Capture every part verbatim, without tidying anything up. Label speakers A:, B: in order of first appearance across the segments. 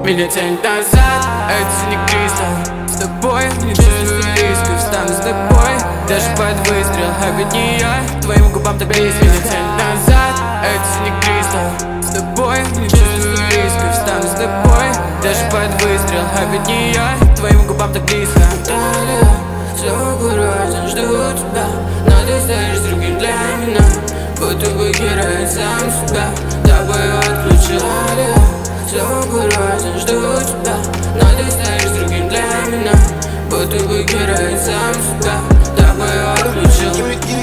A: Меня тянет назад, это не кристалл. С тобой не чувствую риска, встану с тобой даже под выстрел. А ведь не я, твоим губам так близко. Меня тянет назад, это не кристалл. С тобой не чувствую риска, встану с тобой даже под выстрел. А ведь не я, твоим губам так близко.
B: Далее, все аккуратно жду тебя, но ты стоишь другим для меня, будто бы герой сам себя тобой отключил. Далее, все аккуратно жду тебя, но ты стоишь другим для меня, будто бы герой сам себя тобой отключил.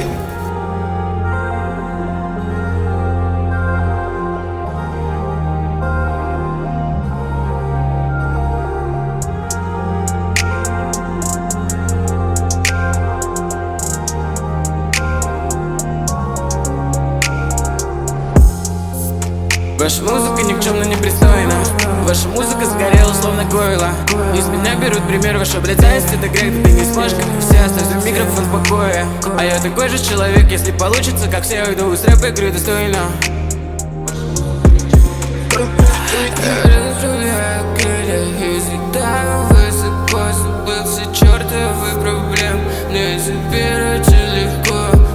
A: Ваша музыка никчемно непристойна. Ваша музыка сгорела словно гойло. Из меня берут пример, ваша облетаясь, это грех, ты не сможешь, как и все, оставь микрофон в покое. А я такой же человек, если получится, как все, уйду с рэп-игры достойно.
B: Я разрушаю крылья и взлетаю высоко, забылся чертовы проблем, мне теперь очень легко.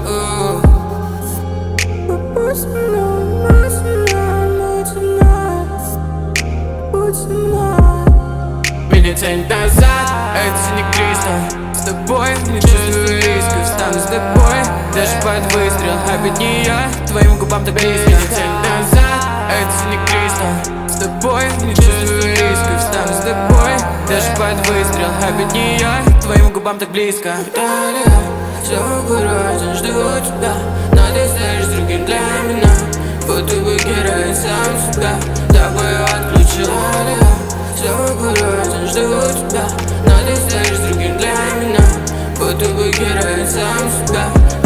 B: Будь со мной, будь со мной, будь со мной, будь со мной.
A: Меня тянет назад, это не кристалл. С тобой не чувствую риска, встану с тобой даже под выстрел. А ведь не я, твоим губам так близко. Меня тянет назад, это не кристалл. С тобой не чувствую риска, встану с тобой даже под выстрел. А ведь не я, твоим губам так близко.
B: Далее, все аккуратно жду тебя, но ты стоишь другим для меня, будто бы герой сам себя тобой отключил. Далее, все аккуратно жду тебя, но ты стоишь другим для меня, будто бы герой сам себя